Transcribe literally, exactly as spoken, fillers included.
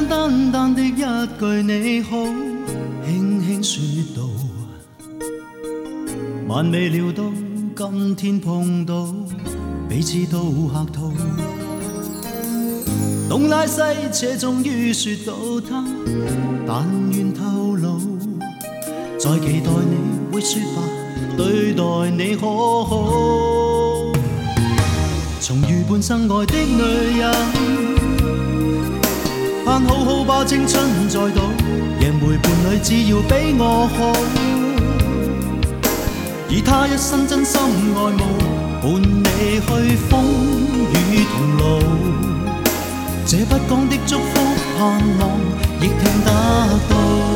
簡單單的一句你好，輕輕說道，萬未料到今天碰到，彼此都客套。東拉西扯，終於說到他，但願透露，再期待你會說話，對待你可好。從遇伴生愛的女人，盼好好把青春再賭，贏回伴侶只要比我好，以他一生真心愛慕，伴你去風雨同路。這不講的祝福盼望，亦聽得到。